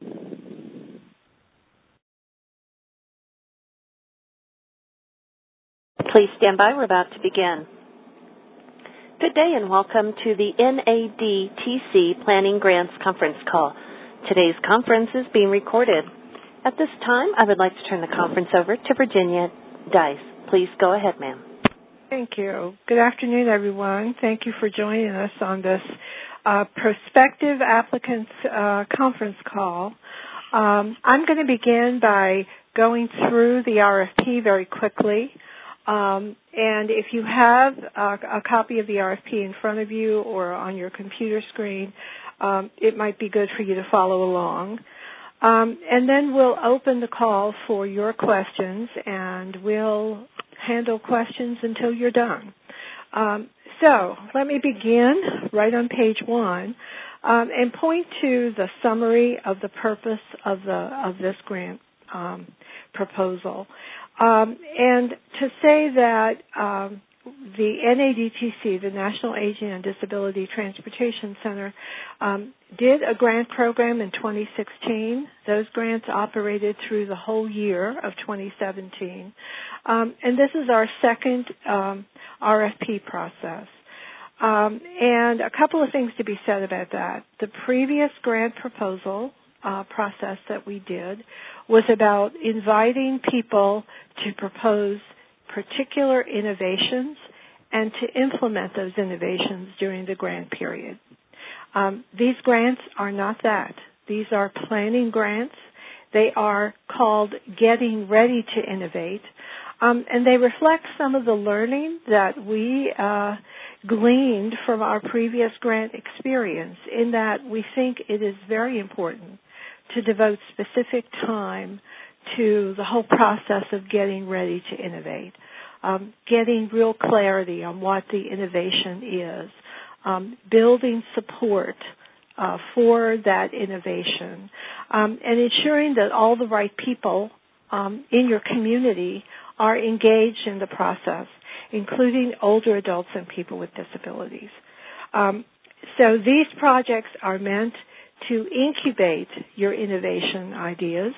Please stand by. We're about to begin. Good day and welcome to the NADTC Planning Grants Conference Call. Today's conference is being recorded. At this time, I would like to turn the conference over to Virginia Dice. Please go ahead, ma'am. Thank you. Good afternoon, everyone. Thank you for joining us on this prospective applicants conference call. I'm going to begin by going through the RFP very quickly. And if you have a copy of the RFP in front of you or on your computer screen, it might be good for you to follow along. And then we'll open the call for your questions, and we'll handle questions until you're done. So let me begin right on page 1 and point to the summary of the purpose of this grant proposal. And to say that the NADTC, the National Aging and Disability Transportation Center, did a grant program in 2016. Those grants operated through the whole year of 2017. And this is our second RFP process. And a couple of things to be said about that. The previous grant proposal process that we did was about inviting people to propose particular innovations and to implement those innovations during the grant period. These grants are not that. These are planning grants. They are called Getting Ready to Innovate, and they reflect some of the learning that we gleaned from our previous grant experience, in that we think it is very important to devote specific time to the whole process of getting ready to innovate, getting real clarity on what the innovation is, building support for that innovation, and ensuring that all the right people in your community are engaged in the process, including older adults and people with disabilities. So these projects are meant to incubate your innovation ideas,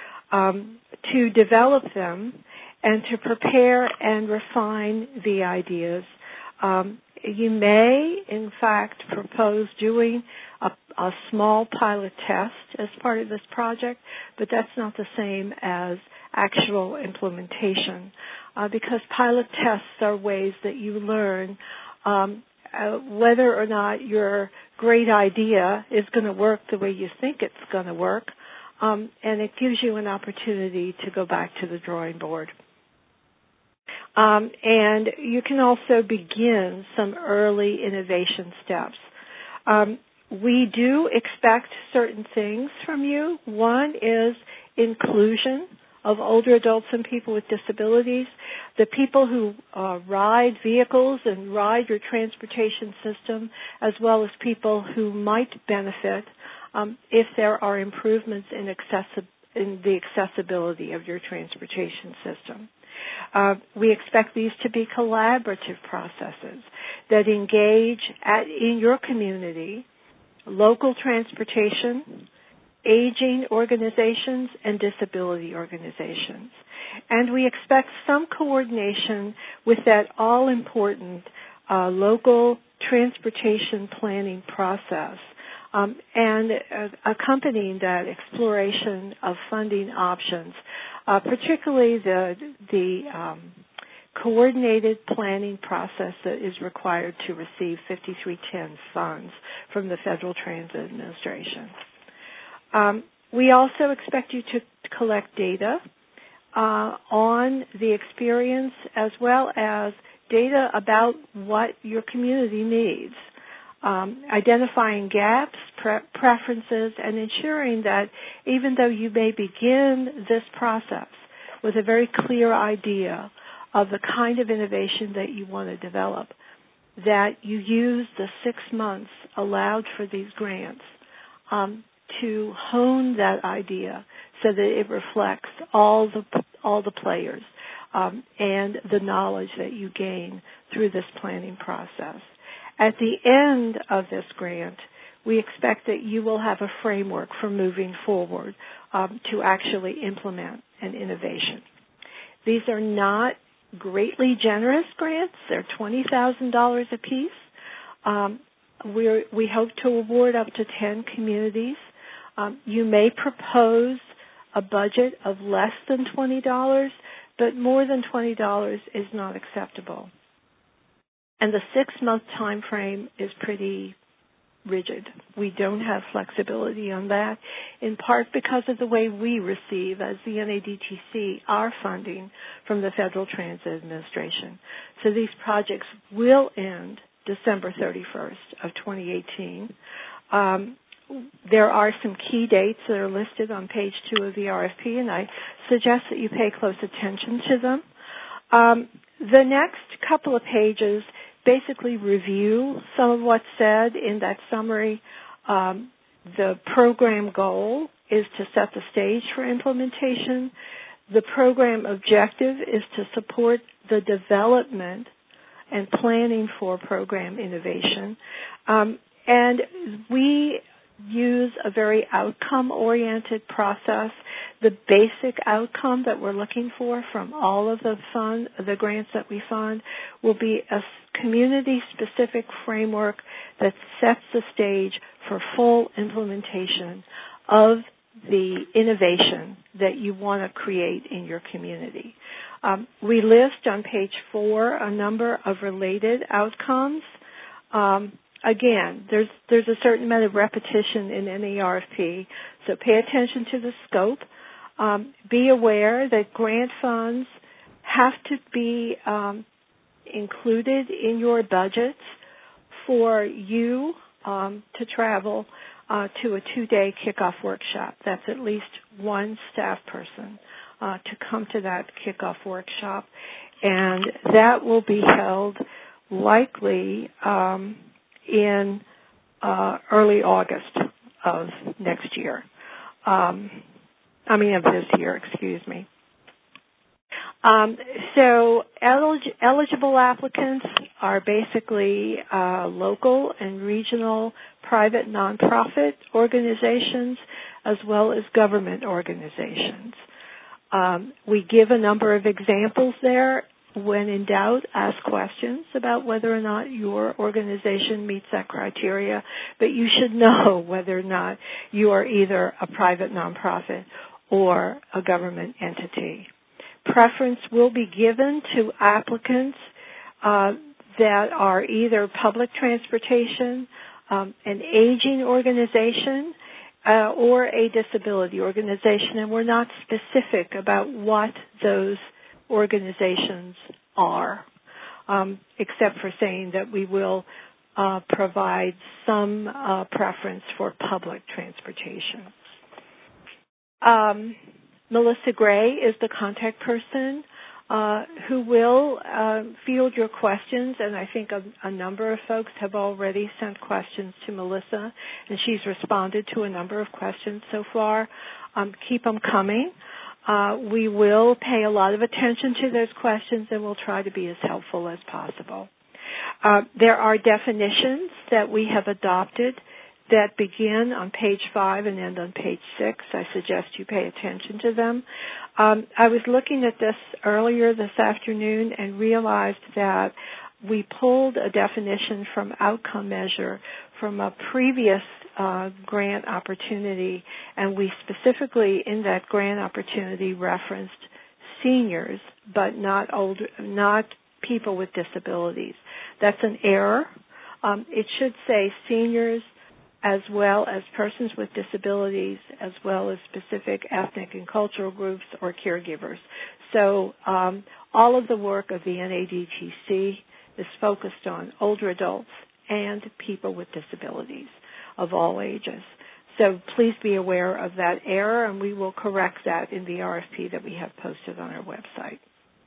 to develop them, and to prepare and refine the ideas. You may, in fact, propose doing a small pilot test as part of this project, but that's not the same as actual implementation, because pilot tests are ways that you learn whether or not your great idea is going to work the way you think it's going to work, and it gives you an opportunity to go back to the drawing board. And you can also begin some early innovation steps. We do expect certain things from you. One is inclusion of older adults and people with disabilities, the people who ride vehicles and ride your transportation system, as well as people who might benefit if there are improvements in the accessibility of your transportation system. We expect these to be collaborative processes that engage in your community, local transportation, aging organizations, and disability organizations. And we expect some coordination with that all-important local transportation planning process, and accompanying that exploration of funding options, particularly the coordinated planning process that is required to receive 5310 funds from the Federal Transit Administration. We also expect you to collect data on the experience, as well as data about what your community needs, identifying gaps, preferences, and ensuring that even though you may begin this process with a very clear idea of the kind of innovation that you want to develop, that you use the 6 months allowed for these grants to hone that idea so that it reflects all the players and the knowledge that you gain through this planning process. At the end of this grant, we expect that you will have a framework for moving forward to actually implement an innovation. These are not greatly generous grants. They're $20,000 apiece. We hope to award up to 10 communities. You may propose a budget of less than $20, but more than $20 is not acceptable. And the 6-month time frame is pretty rigid. We don't have flexibility on that, in part because of the way we receive, as the NADTC, our funding from the Federal Transit Administration. So these projects will end December 31st of 2018. There are some key dates that are listed on page 2 of the RFP, and I suggest that you pay close attention to them. The next couple of pages basically review some of what's said in that summary. The program goal is to set the stage for implementation. The program objective is to support the development and planning for program innovation. And we use a very outcome-oriented process. The basic outcome that we're looking for from all of the grants that we fund will be a community-specific framework that sets the stage for full implementation of the innovation that you want to create in your community. We list on page 4 a number of related outcomes. Again, there's a certain amount of repetition in any RFP, so pay attention to the scope. Be aware that grant funds have to be included in your budgets for you to travel to a 2-day kickoff workshop. That's at least one staff person to come to that kickoff workshop, and that will be held likely in early August of next year. Of this year, excuse me. So eligible applicants are basically local and regional private nonprofit organizations as well as government organizations. We give a number of examples there. When in doubt, ask questions about whether or not your organization meets that criteria, but you should know whether or not you are either a private nonprofit or a government entity. Preference will be given to applicants that are either public transportation, an aging organization, or a disability organization, and we're not specific about what those organizations are, except for saying that we will provide some preference for public transportation. Melissa Gray is the contact person who will field your questions, and I think a number of folks have already sent questions to Melissa, and she's responded to a number of questions so far. Keep them coming. We will pay a lot of attention to those questions, and we'll try to be as helpful as possible. There are definitions that we have adopted that begin on page 5 and end on page 6. I suggest you pay attention to them. I was looking at this earlier this afternoon and realized that we pulled a definition from outcome measure from a previous grant opportunity, and we specifically in that grant opportunity referenced seniors, but not people with disabilities. That's an error. It should say seniors as well as persons with disabilities, as well as specific ethnic and cultural groups or caregivers. So all of the work of the NADTC is focused on older adults and people with disabilities of all ages. So please be aware of that error, and we will correct that in the RFP that we have posted on our website.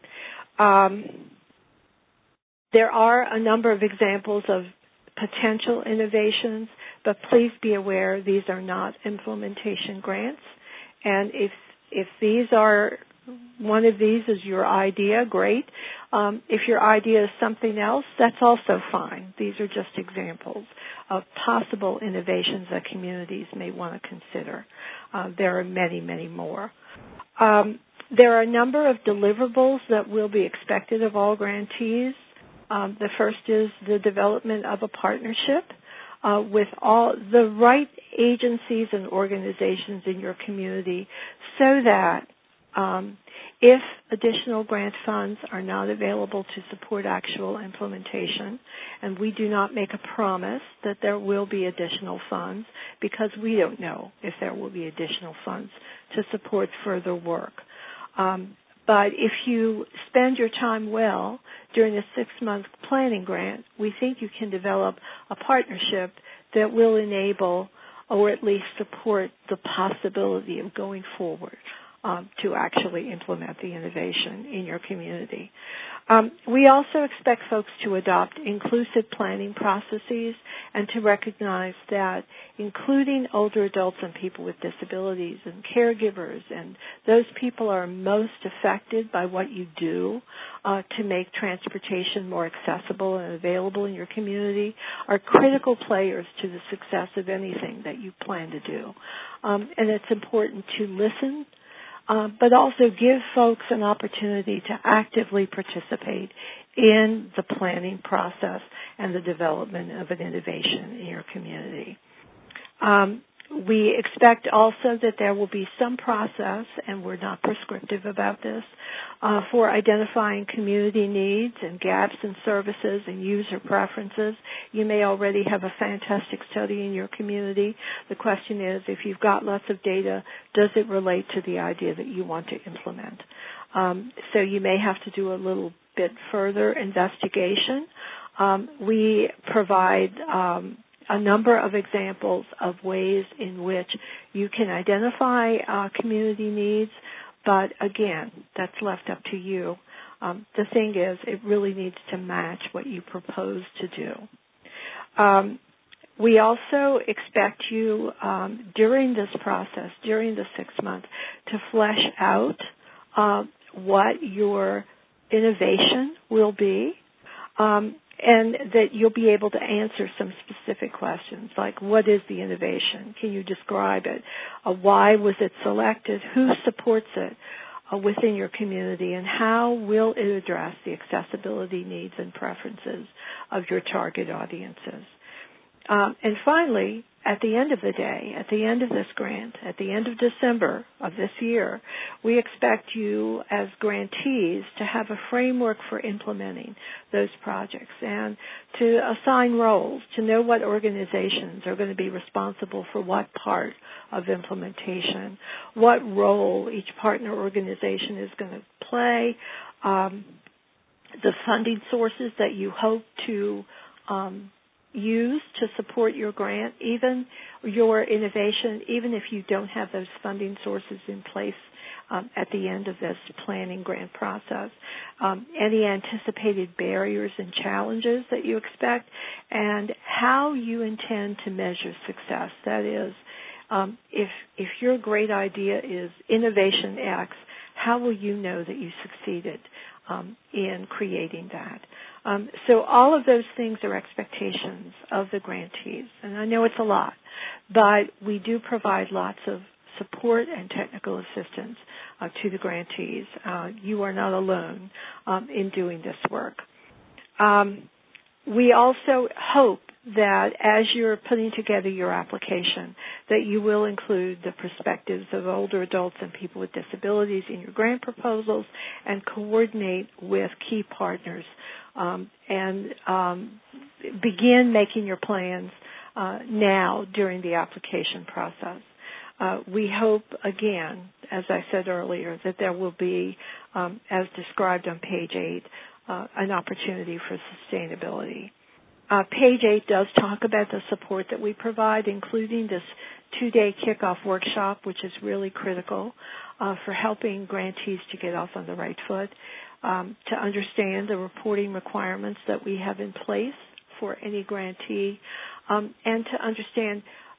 There are a number of examples of potential innovations, but please be aware these are not implementation grants. And if these are one of these is your idea, great. If your idea is something else, that's also fine. These are just examples of possible innovations that communities may want to consider. There are many, many more. There are a number of deliverables that will be expected of all grantees. The first is the development of a partnership with all the right agencies and organizations in your community so that if additional grant funds are not available to support actual implementation, and we do not make a promise that there will be additional funds because we don't know if there will be additional funds to support further work. But if you spend your time well during a 6-month planning grant, we think you can develop a partnership that will enable or at least support the possibility of going forward to actually implement the innovation in your community. We also expect folks to adopt inclusive planning processes and to recognize that including older adults and people with disabilities and caregivers and those people are most affected by what you do to make transportation more accessible and available in your community are critical players to the success of anything that you plan to do. And it's important to listen but also give folks an opportunity to actively participate in the planning process and the development of an innovation in your community. We expect also that there will be some process, and we're not prescriptive about this, for identifying community needs and gaps in services and user preferences. You may already have a fantastic study in your community. The question is, if you've got lots of data, does it relate to the idea that you want to implement? So you may have to do a little bit further investigation. We provide a number of examples of ways in which you can identify community needs, but again, that's left up to you. The thing is, it really needs to match what you propose to do. We also expect you during this process, during the 6 months, to flesh out what your innovation will be. And that you'll be able to answer some specific questions, like what is the innovation? Can you describe it? Why was it selected? Who supports it within your community? And how will it address the accessibility needs and preferences of your target audiences? And finally, at the end of the day, at the end of this grant, at the end of December of this year, we expect you as grantees to have a framework for implementing those projects and to assign roles, to know what organizations are going to be responsible for what part of implementation, what role each partner organization is going to play, the funding sources that you hope to use to support your grant, even your innovation, even if you don't have those funding sources in place at the end of this planning grant process. Any anticipated barriers and challenges that you expect, and how you intend to measure success. That is, if your great idea is innovation X, how will you know that you succeeded in creating that? So all of those things are expectations of the grantees. And I know it's a lot, but we do provide lots of support and technical assistance to the grantees. You are not alone in doing this work. We also hope that as you're putting together your application, that you will include the perspectives of older adults and people with disabilities in your grant proposals and coordinate with key partners and begin making your plans now during the application process. We hope, again, as I said earlier, that there will be, as described on page 8, an opportunity for sustainability. Page 8 does talk about the support that we provide, including this 2-day kickoff workshop, which is really critical for helping grantees to get off on the right foot, to understand the reporting requirements that we have in place for any grantee, and to understand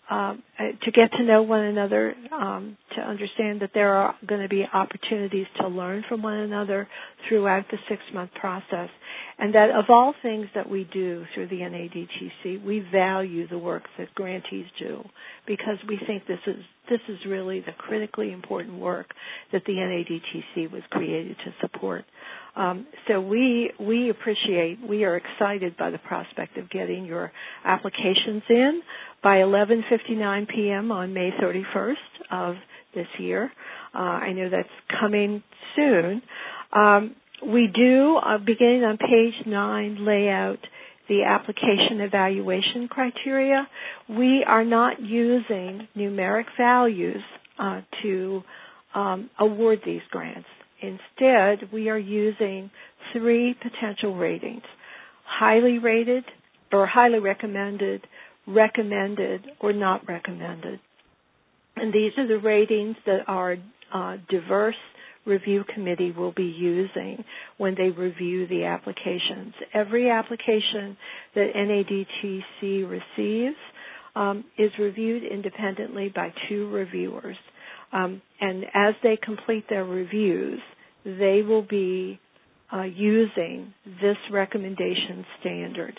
to get to know one another, to understand that there are going to be opportunities to learn from one another throughout the 6-month process, and that of all things that we do through the NADTC, we value the work that grantees do, because we think this is really the critically important work that the NADTC was created to support. So we are excited by the prospect of getting your applications in by 11:59 p.m. on May 31st of this year. I know that's coming soon. We do, beginning on page 9, lay out the application evaluation criteria. We are not using numeric values to award these grants. Instead, we are using 3 potential ratings: highly rated, or highly recommended, recommended, or not recommended. And these are the ratings that our diverse review committee will be using when they review the applications. Every application that NADTC receives is reviewed independently by 2 reviewers. And as they complete their reviews, they will be using this recommendation standard.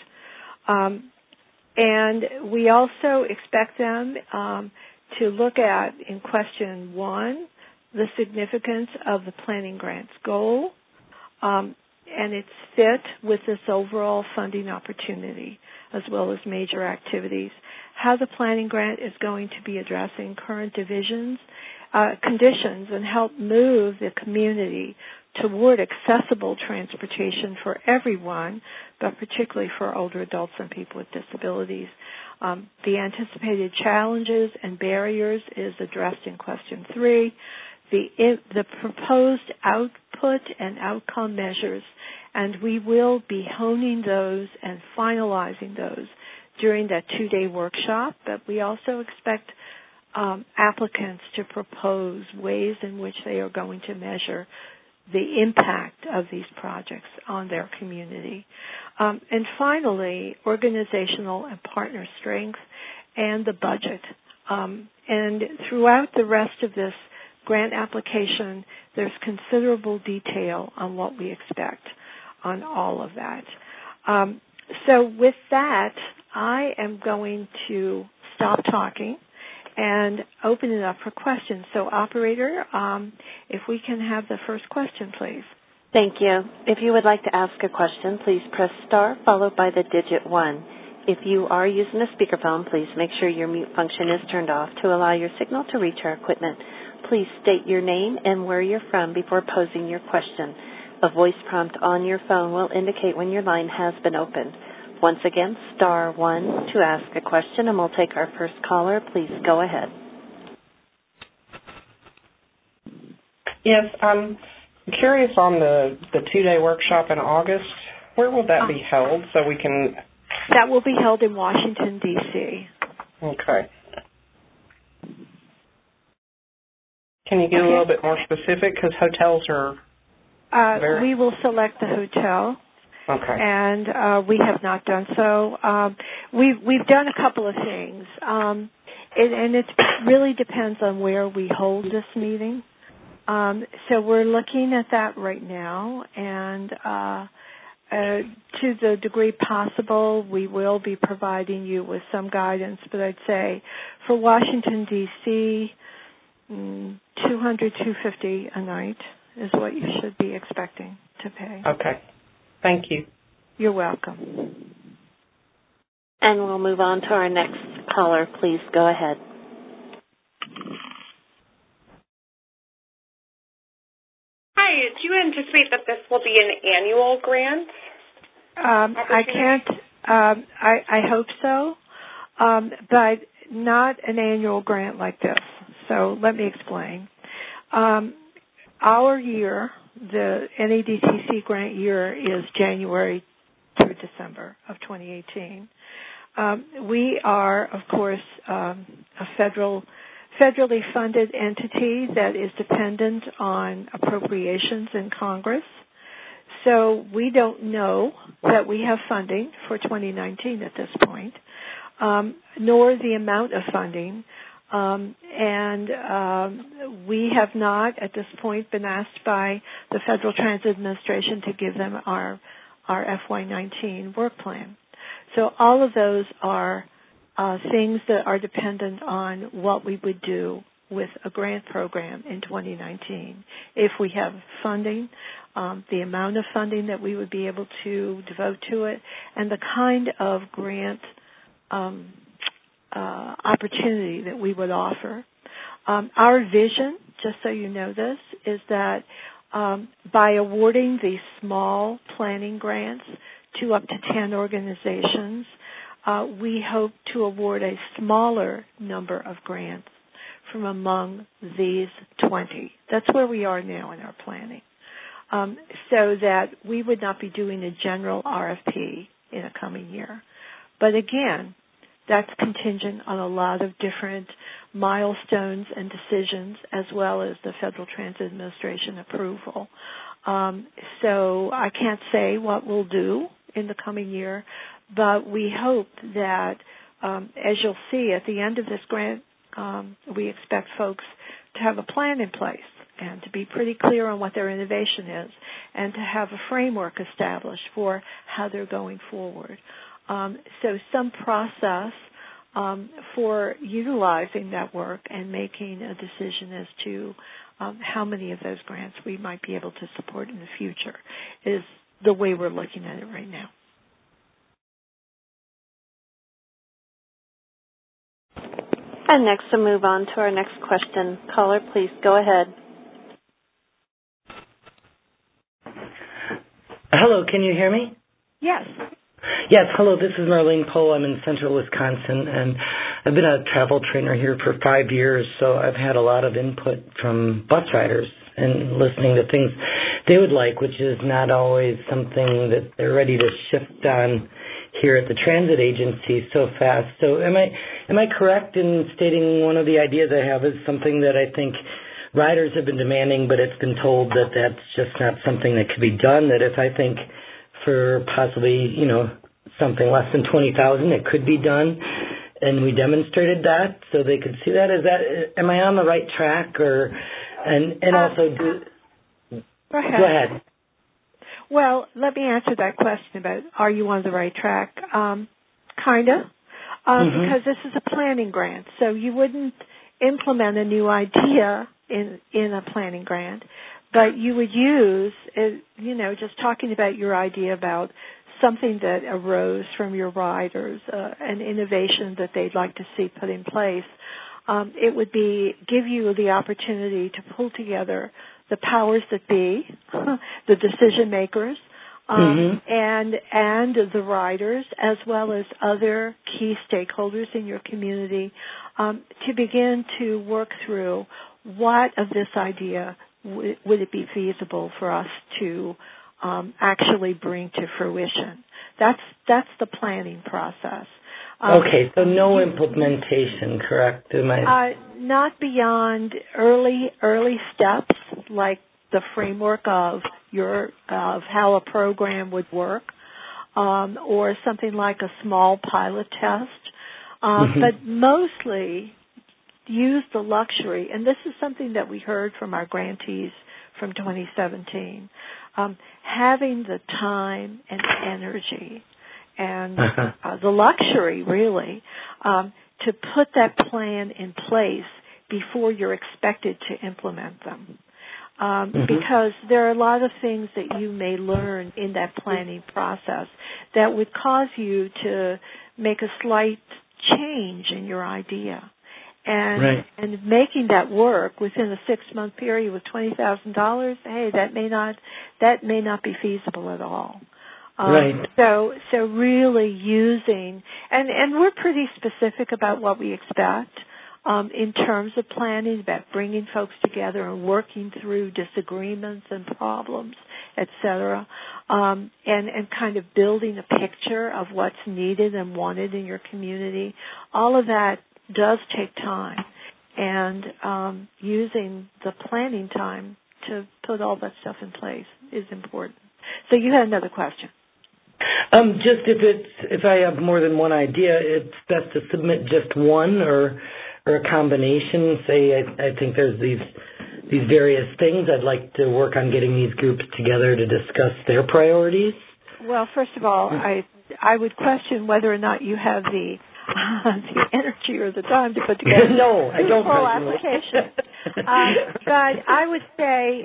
And we also expect them to look at, in question 1, the significance of the planning grant's goal and its fit with this overall funding opportunity, as well as major activities, how the planning grant is going to be addressing current conditions and help move the community toward accessible transportation for everyone, but particularly for older adults and people with disabilities. The anticipated challenges and barriers is addressed in question 3. The proposed output and outcome measures, and we will be honing those and finalizing those during that 2-day workshop, but we also expect applicants to propose ways in which they are going to measure the impact of these projects on their community. And finally, organizational and partner strength and the budget. And throughout the rest of this grant application, there's considerable detail on what we expect on all of that. So with that, I am going to stop talking and open it up for questions. So, operator, if we can have the first question, please. Thank you. If you would like to ask a question, please press star followed by the digit 1. If you are using a speakerphone, please make sure your mute function is turned off to allow your signal to reach our equipment. Please state your name and where you're from before posing your question. A voice prompt on your phone will indicate when your line has been opened. Once again, star 1 to ask a question, and we'll take our first caller. Please go ahead. Yes, I'm curious on the 2-day workshop in August. Where will that be held so we can... That will be held in Washington, D.C. Okay. Can you get a little bit more specific? Because hotels are... We will select the hotel. Okay. And we have not done so. We've done a couple of things, and it really depends on where we hold this meeting. So we're looking at that right now, and to the degree possible, we will be providing you with some guidance. But I'd say for Washington, D.C., $200, $250 a night is what you should be expecting to pay. Okay. Thank you. You're welcome. And we'll move on to our next caller. Please go ahead. Hi, do you anticipate that this will be an annual grant? I can't. I hope so, but not an annual grant like this. So let me explain. Our year, the NADTC grant year, is January through December of 2018. We are, of course, a federally funded entity that is dependent on appropriations in Congress. So we don't know that we have funding for 2019 at this point. nor the amount of funding. We have not, at this point, been asked by the Federal Transit Administration to give them our FY19 work plan. So all of those are things that are dependent on what we would do with a grant program in 2019. If we have funding, the amount of funding that we would be able to devote to it, and the kind of grant opportunity that we would offer. Our vision, just so you know this, is that by awarding these small planning grants to up to 10 organizations, we hope to award a smaller number of grants from among these 20. That's where we are now in our planning. So that we would not be doing a general RFP in a coming year. But again, that's contingent on a lot of different milestones and decisions, as well as the Federal Transit Administration approval. So I can't say what we'll do in the coming year, but we hope that, as you'll see at the end of this grant, we expect folks to have a plan in place and to be pretty clear on what their innovation is and to have a framework established for how they're going forward. So some process for utilizing that work and making a decision as to how many of those grants we might be able to support in the future is the way we're looking at it right now. And next, to move on to our next question. Caller, please go ahead. Hello, can you hear me? Yes. Yes, hello, this is Marlene Poe. I'm in central Wisconsin, and I've been a travel trainer here for 5 years, so I've had a lot of input from bus riders and listening to things they would like, which is not always something that they're ready to shift on here at the transit agency so fast. So am I correct in stating one of the ideas I have is something that I think riders have been demanding, but it's been told that that's just not something that could be done, that if I think for possibly, something less than 20,000, it could be done, and we demonstrated that so they could see that. Am I on the right track, Go ahead. Well, let me answer that question about are you on the right track? Kinda, because this is a planning grant, so you wouldn't implement a new idea in a planning grant, but you would use, just talking about your idea about something that arose from your riders, an innovation that they'd like to see put in place. It would give you the opportunity to pull together the powers that be, the decision makers, and the riders, as well as other key stakeholders in your community, to begin to work through what of this idea would it be feasible for us to actually bring to fruition. That's the planning process. Okay, so no implementation, correct? Not beyond early steps, like the framework of how a program would work, or something like a small pilot test. But mostly use the luxury, and this is something that we heard from our grantees from 2017, having the time and energy and the luxury, really, to put that plan in place before you're expected to implement them. Because there are a lot of things that you may learn in that planning process that would cause you to make a slight change in your idea. And making that work within a 6-month period with $20,000, hey, that may not be feasible at all. So really using, and we're pretty specific about what we expect in terms of planning, about bringing folks together and working through disagreements and problems, et cetera, and kind of building a picture of what's needed and wanted in your community. All of that does take time, and using the planning time to put all that stuff in place is important. So you had another question. Just if I have more than one idea, it's best to submit just one or a combination. Say I think there's these various things. I'd like to work on getting these groups together to discuss their priorities. Well, first of all, I would question whether or not you have the energy or the time to put together no, I don't full application. But I would say,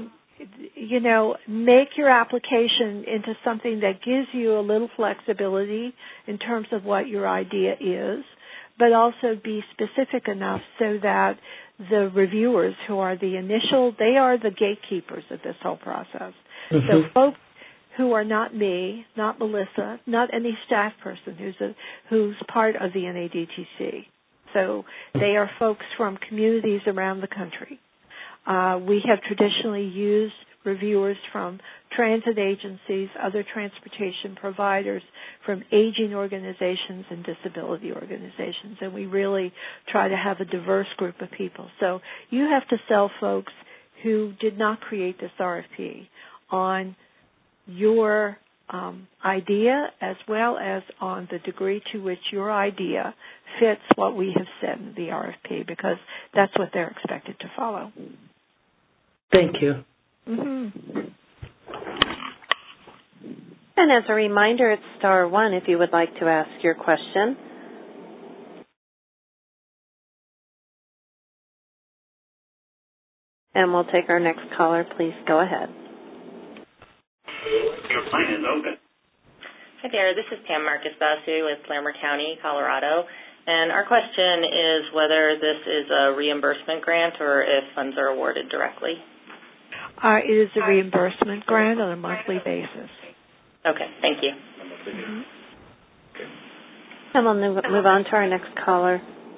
make your application into something that gives you a little flexibility in terms of what your idea is, but also be specific enough so that the reviewers who are they are the gatekeepers of this whole process. Mm-hmm. So folks who are not me, not Melissa, not any staff person who's part of the NADTC. So they are folks from communities around the country. We have traditionally used reviewers from transit agencies, other transportation providers, from aging organizations and disability organizations, and we really try to have a diverse group of people. So you have to sell folks who did not create this RFP on your idea as well as on the degree to which your idea fits what we have said in the RFP, because that's what they're expected to follow. Thank you. Mm-hmm. And as a reminder, it's star one if you would like to ask your question. And we'll take our next caller. Please go ahead. Your line is open. Hi there, this is Pam Marcus Basu with Larimer County, Colorado. And our question is whether this is a reimbursement grant or if funds are awarded directly. It is a reimbursement grant on a monthly basis. Okay, thank you. Mm-hmm. And we'll move on to our next caller.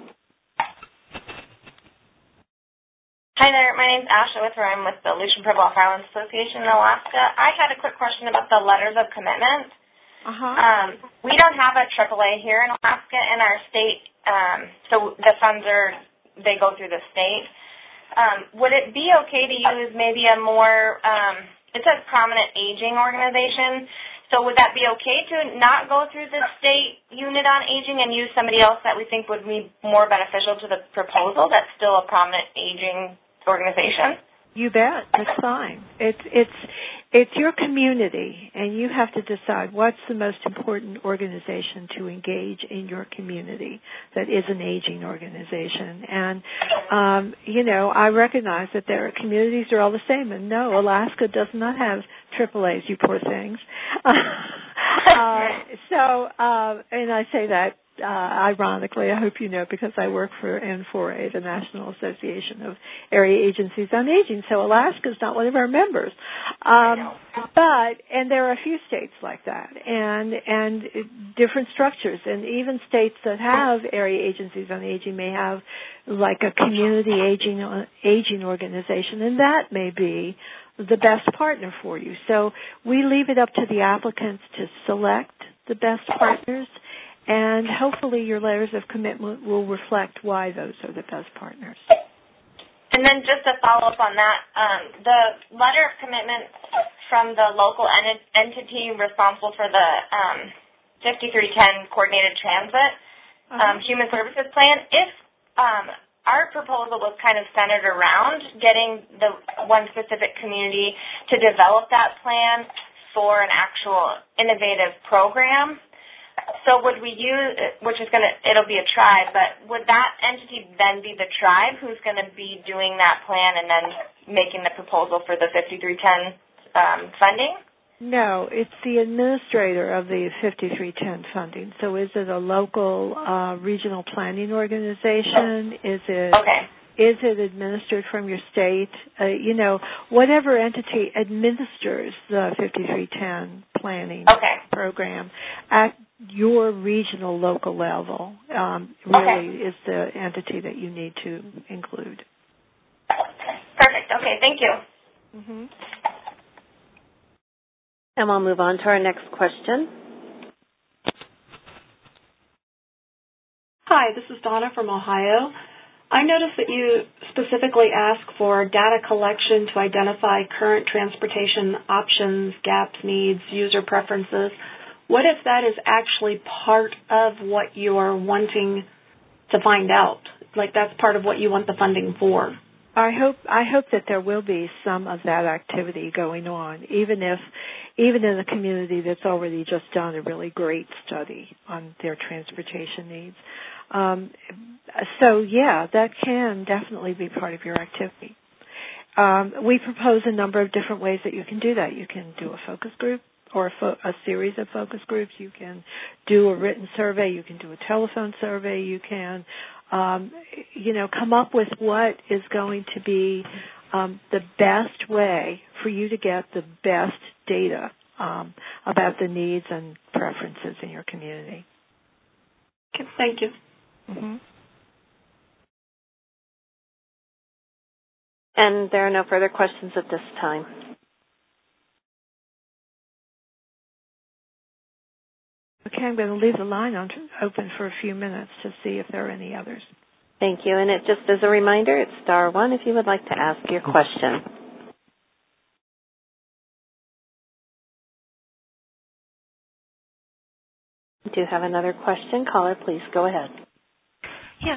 Hi there, my name's Ashley Withrow. I'm with the Aleutian Pribilof Islands Association in Alaska. I had a quick question about the letters of commitment. We don't have a AAA here in Alaska in our state, so the funds they go through the state. Would it be okay to use maybe a more, it says prominent aging organization, so would that be okay to not go through the state unit on aging and use somebody else that we think would be more beneficial to the proposal that's still a prominent aging organization? You bet. That's fine. It's your community, and you have to decide what's the most important organization to engage in your community that is an aging organization. And, I recognize that there are communities that are all the same, and no, Alaska does not have AAAs, you poor things. And I say that ironically, I hope you know, because I work for N4A, the National Association of Area Agencies on Aging. So Alaska is not one of our members. And there are a few states like that, and different structures. And even states that have area agencies on aging may have like a community aging organization, and that may be the best partner for you. So we leave it up to the applicants to select the best partners, and hopefully your letters of commitment will reflect why those are the best partners. And then just to follow up on that, the letter of commitment from the local entity responsible for the 5310 Coordinated Transit Human Services Plan, if our proposal was kind of centered around getting the one specific community to develop that plan for an actual innovative program, so would we use, it'll be a tribe, but would that entity then be the tribe who's going to be doing that plan and then making the proposal for the 5310 funding? No, it's the administrator of the 5310 funding. So is it a local regional planning organization? Is it administered from your state? Whatever entity administers the 5310 planning program at your regional local level really is the entity that you need to include. Perfect. Okay, thank you. Mm-hmm. And we'll move on to our next question. Hi, this is Donna from Ohio. I noticed that you specifically ask for data collection to identify current transportation options, gaps, needs, user preferences. what if that is actually part of what you're wanting to find out? Like that's part of what you want the funding for? I hope that there will be some of that activity going on, even in a community that's already just done a really great study on their transportation needs. So yeah, that can definitely be part of your activity. We propose a number of different ways that you can do that. You can do a focus group or a series of focus groups. You can do a written survey. You can do a telephone survey. You can, come up with what is going to be the best way for you to get the best data about the needs and preferences in your community. Okay, thank you. Mm-hmm. And there are no further questions at this time. Okay, I'm going to leave the line open for a few minutes to see if there are any others. Thank you. And just as a reminder, it's star 1 if you would like to ask your question. We do have another question. Caller, please go ahead. Yes.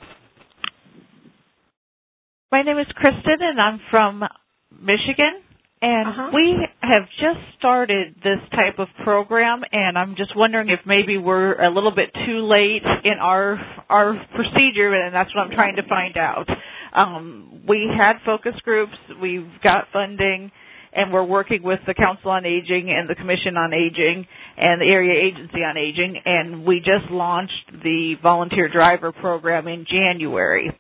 My name is Kristen, and I'm from Michigan. And we have just started this type of program, and I'm just wondering if maybe we're a little bit too late in our procedure, and that's what I'm trying to find out. We had focus groups, we've got funding, and we're working with the Council on Aging and the Commission on Aging and the Area Agency on Aging, and we just launched the volunteer driver program in January.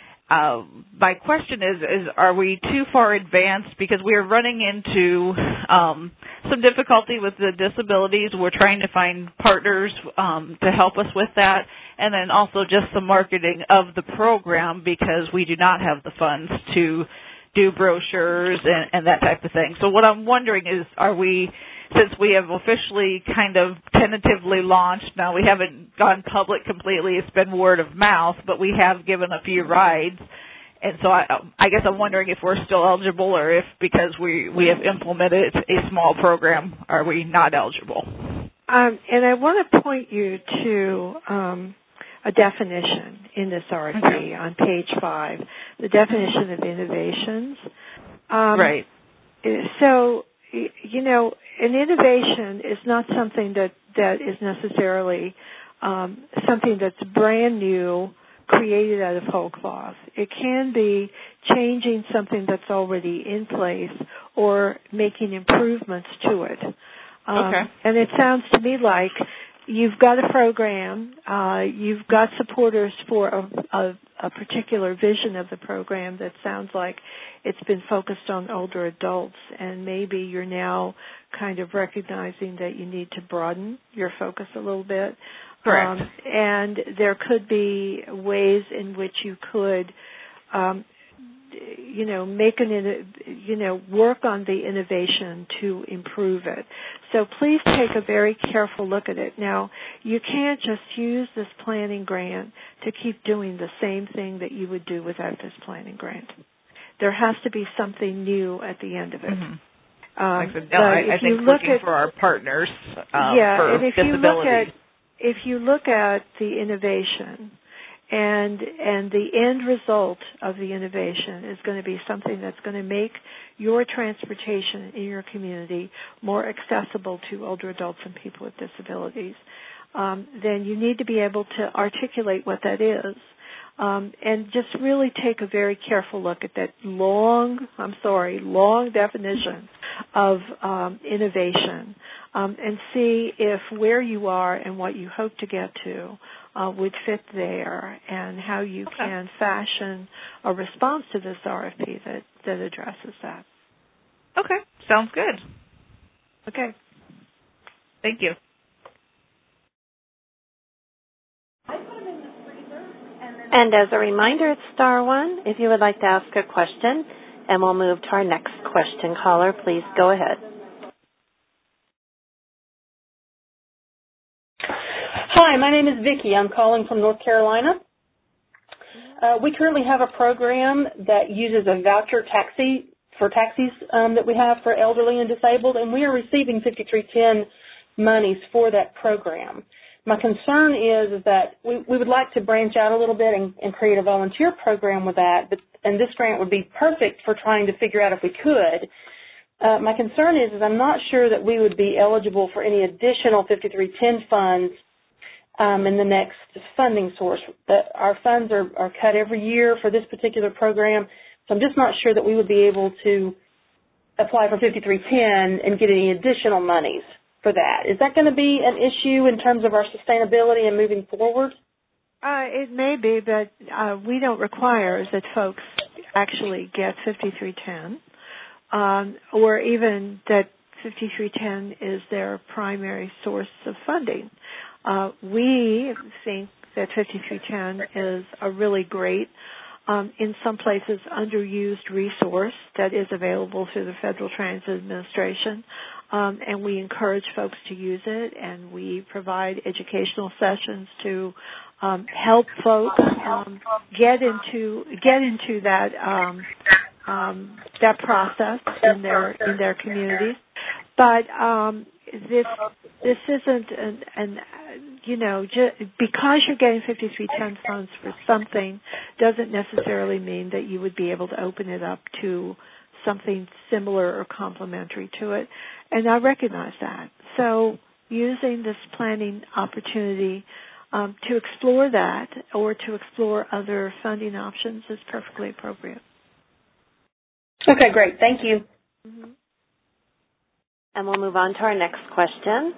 My question is are we too far advanced? Because we are running into some difficulty with the disabilities. We're trying to find partners to help us with that, and then also just some marketing of the program because we do not have the funds to do brochures and that type of thing. So what I'm wondering is, are we, since we have officially kind of tentatively launched, now we haven't gone public completely, it's been word of mouth, but we have given a few rides. And so I guess I'm wondering if we're still eligible or if because we have implemented a small program, are we not eligible? And I want to point you to a definition in this RFP on page 5, the definition of innovations. Right. So, an innovation is not something that is necessarily something that's brand new, created out of whole cloth. It can be changing something that's already in place or making improvements to it. Okay. And it sounds to me like you've got a program, you've got supporters for a particular vision of the program that sounds like it's been focused on older adults, and maybe you're now kind of recognizing that you need to broaden your focus a little bit. Correct. And there could be ways in which you could, work on the innovation to improve it. So please take a very careful look at it. Now, you can't just use this planning grant to keep doing the same thing that you would do without this planning grant. There has to be something new at the end of it. Mm-hmm. I think looking for our partners for disabilities. If you look at the innovation and the end result of the innovation is going to be something that's going to make your transportation in your community more accessible to older adults and people with disabilities, then you need to be able to articulate what that is. And just really take a very careful look at that long definition of innovation, and see if where you are and what you hope to get to would fit there, and how you can fashion a response to this RFP that addresses that. Okay, sounds good. Okay. Thank you. And as a reminder, it's star 1 if you would like to ask a question, and we'll move to our next question. Caller, please go ahead. Hi, my name is Vicki. I'm calling from North Carolina. We currently have a program that uses a voucher taxi for taxis that we have for elderly and disabled, and we are receiving 5310 monies for that program. My concern is that we would like to branch out a little bit and create a volunteer program with that, and this grant would be perfect for trying to figure out if we could. My concern is I'm not sure that we would be eligible for any additional 5310 funds in the next funding source. Our funds are cut every year for this particular program, so I'm just not sure that we would be able to apply for 5310 and get any additional monies for that. Is that going to be an issue in terms of our sustainability and moving forward? It may be, but we don't require that folks actually get 5310 or even that 5310 is their primary source of funding. We think that 5310 is a really great, in some places, underused resource that is available through the Federal Transit Administration, and we encourage folks to use it, and we provide educational sessions to help folks get into that that process in their communities. But this isn't because you're getting 5310 funds for something doesn't necessarily mean that you would be able to open it up to something similar or complementary to it. And I recognize that. So using this planning opportunity to explore that or to explore other funding options is perfectly appropriate. Okay, great. Thank you. Mm-hmm. And we'll move on to our next question.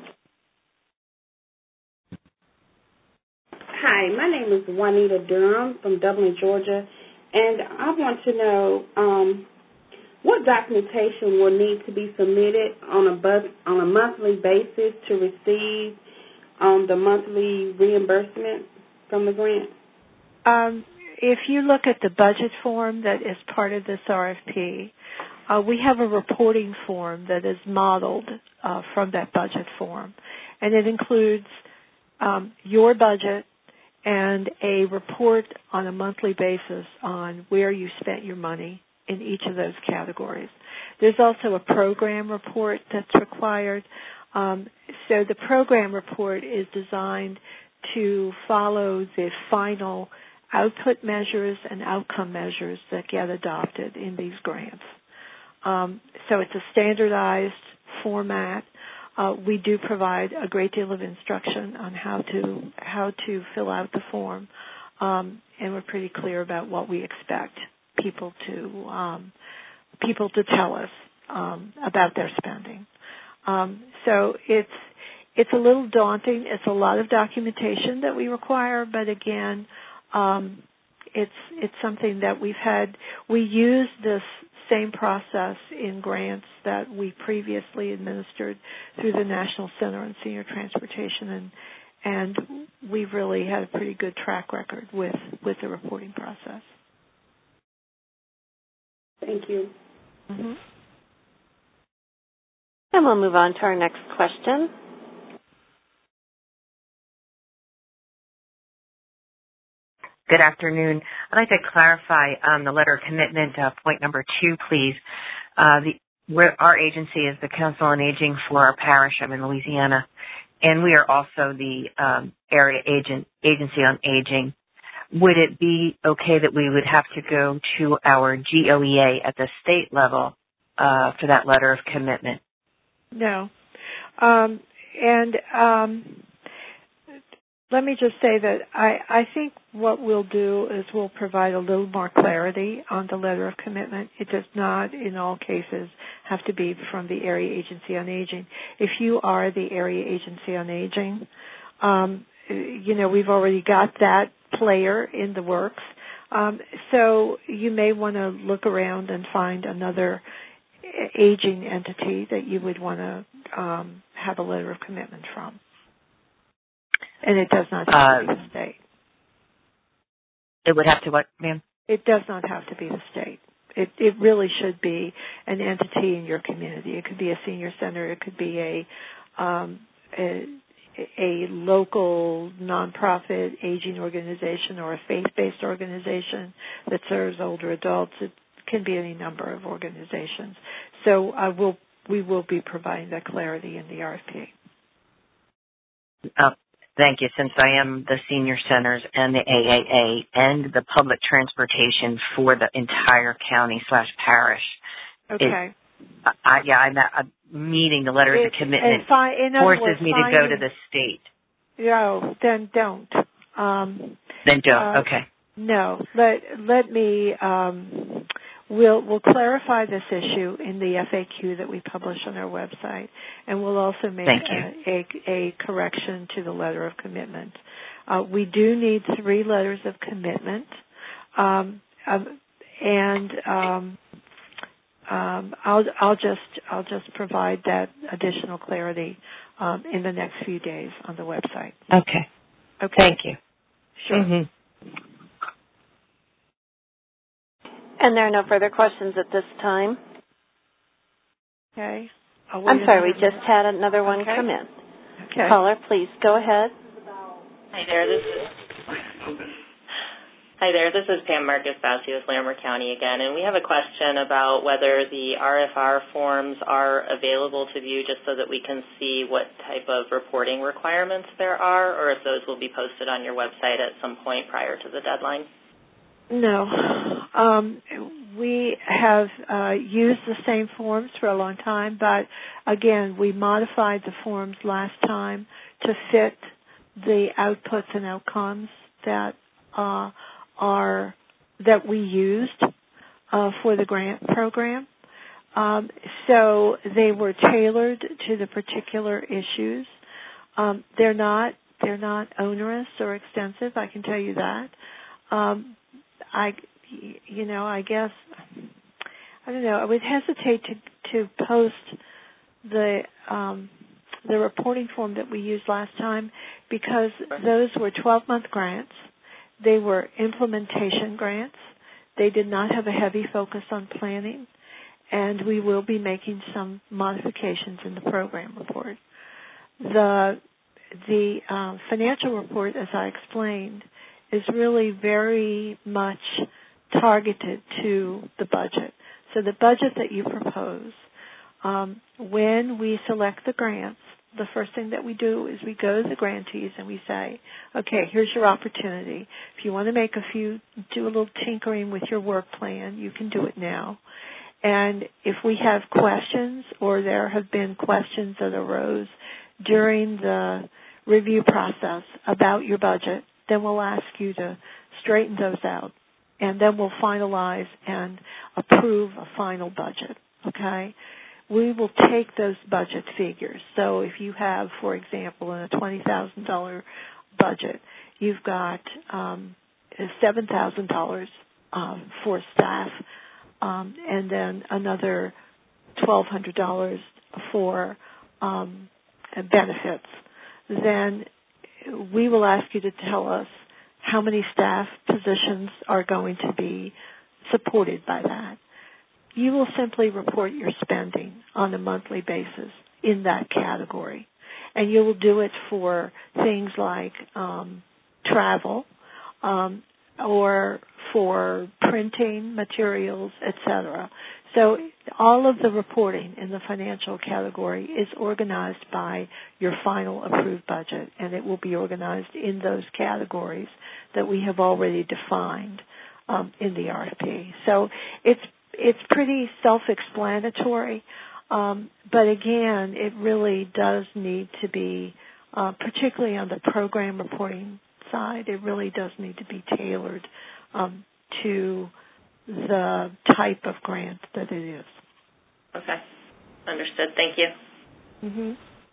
Hi, my name is Juanita Durham from Dublin, Georgia, and I want to know what documentation will need to be submitted on a monthly basis to receive the monthly reimbursement from the grant? If you look at the budget form that is part of this RFP, we have a reporting form that is modeled from that budget form, and it includes your budget and a report on a monthly basis on where you spent your money in each of those categories. There's also a program report that's required. So the program report is designed to follow the final output measures and outcome measures that get adopted in these grants. So it's a standardized format. We do provide a great deal of instruction on how to fill out the form, and we're pretty clear about what we expect people to tell us about their spending. So it's a little daunting. It's a lot of documentation that we require, but again, it's something that we use this same process in grants that we previously administered through the National Center on Senior Transportation, and we've really had a pretty good track record with the reporting process. Thank you. Mm-hmm. And we'll move on to our next question. Good afternoon. I'd like to clarify the letter of commitment, point number 2, please. Our agency is the Council on Aging for our parish. I'm in Louisiana, and we are also the area agency on aging. Would it be okay that we would have to go to our GOEA at the state level for that letter of commitment? No. Let me just say that I think what we'll do is we'll provide a little more clarity on the letter of commitment. It does not, in all cases, have to be from the Area Agency on Aging. If you are the Area Agency on Aging, we've already got that player in the works. So you may want to look around and find another aging entity that you would want to have a letter of commitment from. And it does not have to be the state. It would have to what, ma'am? It does not have to be the state. It really should be an entity in your community. It could be a senior center. It could be a local nonprofit aging organization or a faith-based organization that serves older adults. It can be any number of organizations. So we will be providing that clarity in the RFP. Thank you. Since I am the senior centers and the AAA and the public transportation for the entire county/parish. Okay. I'm meeting the letter of commitment forces me to go to the state. No, then don't. Then don't. Okay. No. Let me. We'll clarify this issue in the FAQ that we publish on our website, and we'll also make a correction to the letter of commitment. We do need 3 letters of commitment, and I'll just provide that additional clarity in the next few days on the website. Okay. Thank you. Sure. Mm-hmm. And there are no further questions at this time. Okay. I'm sorry, we just had another one come in. Okay. Caller, please go ahead. Hi there, this is Pam Marcus Bassi with Larimer County again, and we have a question about whether the RFR forms are available to view just so that we can see what type of reporting requirements there are, or if those will be posted on your website at some point prior to the deadline. No. We have used the same forms for a long time, but again, we modified the forms last time to fit the outputs and outcomes that we used for the grant program. So they were tailored to the particular issues. They're not onerous or extensive, I can tell you that. I guess, I don't know, I would hesitate to post the reporting form that we used last time because those were 12-month grants. They were implementation grants. They did not have a heavy focus on planning, and we will be making some modifications in the program report. The financial report, as I explained, is really very much targeted to the budget. So the budget that you propose, when we select the grants, the first thing that we do is we go to the grantees and we say, okay, here's your opportunity. If you want to do a little tinkering with your work plan, you can do it now. And if we have questions or there have been questions that arose during the review process about your budget, then we'll ask you to straighten those out. And then we'll finalize and approve a final budget, okay? We will take those budget figures. So if you have, for example, in a $20,000 budget, you've got $7,000 for staff, and then another $1,200 for benefits. Then we will ask you to tell us how many staff positions are going to be supported by that. You will simply report your spending on a monthly basis in that category. And you will do it for things like travel or for printing materials, etc. So all of the reporting in the financial category is organized by your final approved budget, and it will be organized in those categories that we have already defined in the RFP. So it's pretty self-explanatory, but again, it really does need to be, particularly on the program reporting side, it really does need to be tailored to the type of grant that it is. Okay. Understood. Thank you. Mm-hmm.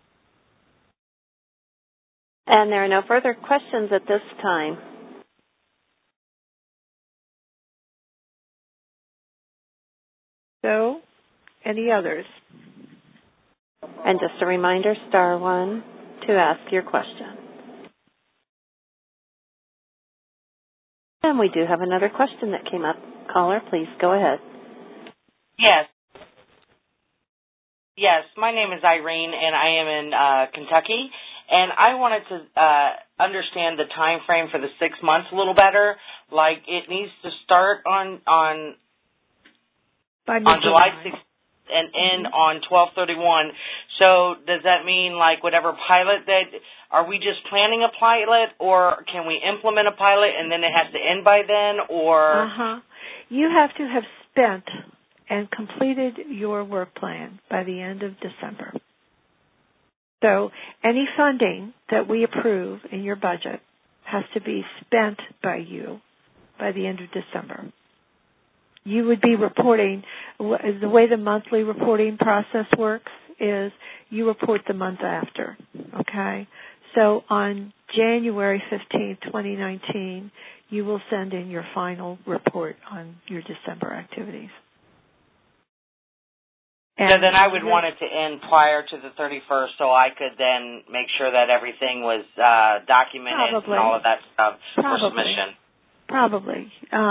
And there are no further questions at this time. So, any others? And just a reminder, *1 to ask your question. And we do have another question that came up. Caller, please go ahead. Yes. My name is Irene, and I am in Kentucky. And I wanted to understand the time frame for the 6 months a little better. Like, it needs to start on July 6th. and end on 12/31. So does that mean like whatever pilot that, are we just planning a pilot, or can we implement a pilot and then it has to end by then, or? You have to have spent and completed your work plan by the end of December. So any funding that we approve in your budget has to be spent by you by the end of December. You would be reporting, the way the monthly reporting process works is you report the month after, okay? So on January 15th, 2019, you will send in your final report on your December activities. And so then I would want it to end prior to the 31st so I could then make sure that everything was documented and all of that stuff for submission. Probably.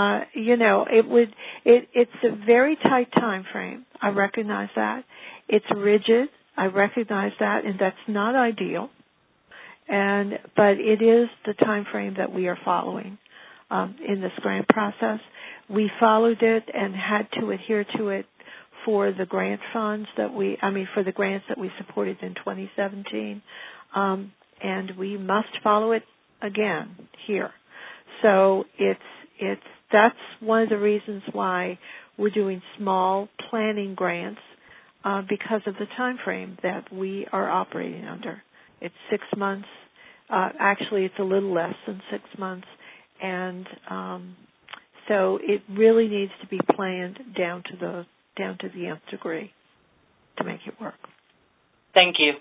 It's a very tight time frame. I recognize that. It's rigid. I recognize that, and that's not ideal. But it is the time frame that we are following in this grant process. We followed it and had to adhere to it for the grant funds for the grants that we supported in 2017, and we must follow it again here. So that's one of the reasons why we're doing small planning grants because of the time frame that we are operating under. It's 6 months. Actually, it's a little less than 6 months, and so it really needs to be planned down to the nth degree to make it work. Thank you.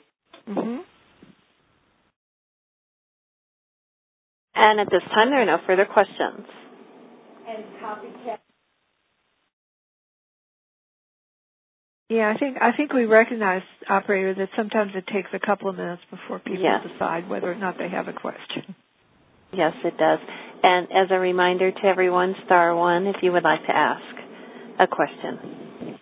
And at this time, there are no further questions. And copycat. Yeah, I think we recognize, operator, that sometimes it takes a couple of minutes before people decide whether or not they have a question. Yes, it does. And as a reminder to everyone, *1 if you would like to ask a question.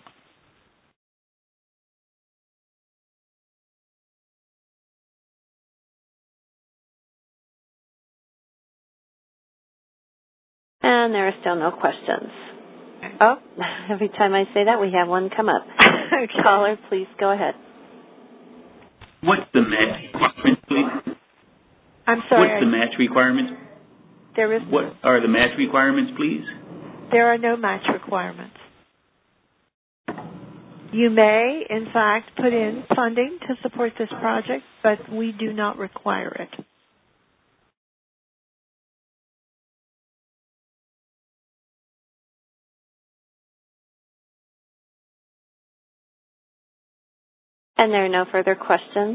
And there are still no questions. Oh, every time I say that, we have one come up. Okay. Caller, please go ahead. What's the match requirement, please? I'm sorry. What's the match requirement? There is. What are the match requirements, please? There are no match requirements. You may, in fact, put in funding to support this project, but we do not require it. And there are no further questions.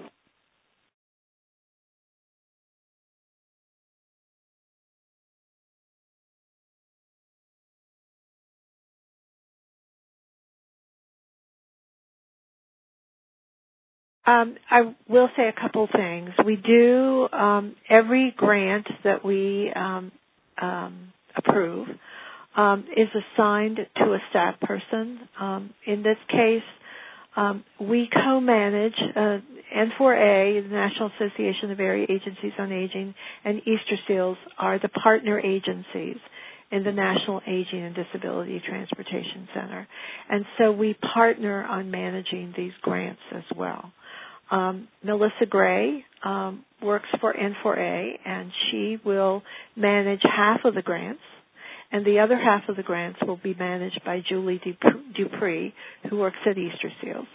I will say a couple things. We do, every grant that we approve is assigned to a staff person. In this case, we co-manage N4A, the National Association of Area Agencies on Aging, and Easter Seals are the partner agencies in the National Aging and Disability Transportation Center. And so we partner on managing these grants as well. Melissa Gray works for N4A, and she will manage half of the grants, and the other half of the grants will be managed by Julie Dupree, who works at Easter Seals.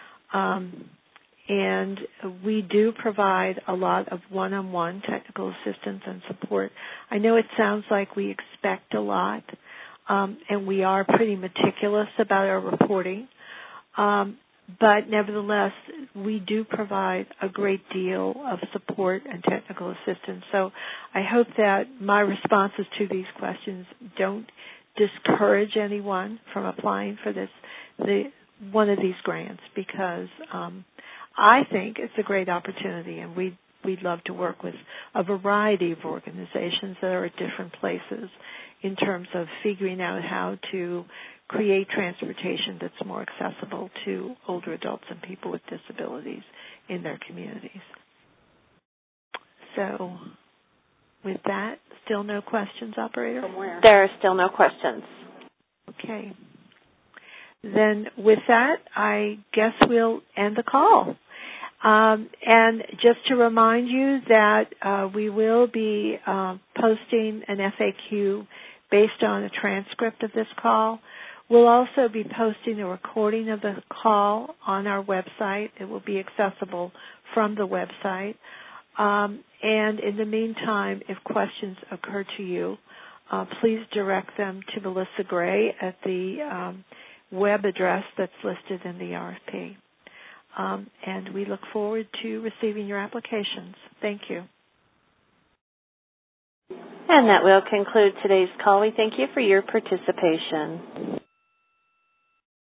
And we do provide a lot of one-on-one technical assistance and support. I know it sounds like we expect a lot, and we are pretty meticulous about our reporting. But nevertheless, we do provide a great deal of support and technical assistance. So I hope that my responses to these questions don't discourage anyone from applying for one of these grants, because I think it's a great opportunity, and we'd love to work with a variety of organizations that are at different places in terms of figuring out how to create transportation that's more accessible to older adults and people with disabilities in their communities. So with that, still no questions, operator? There are still no questions. Okay. then with that, I guess we'll end the call. And just to remind you that we will be posting an FAQ based on a transcript of this call. We'll also be posting a recording of the call on our website. It will be accessible from the website. And in the meantime, if questions occur to you, please direct them to Melissa Gray at the web address that's listed in the RFP. And we look forward to receiving your applications. Thank you. And that will conclude today's call. We thank you for your participation.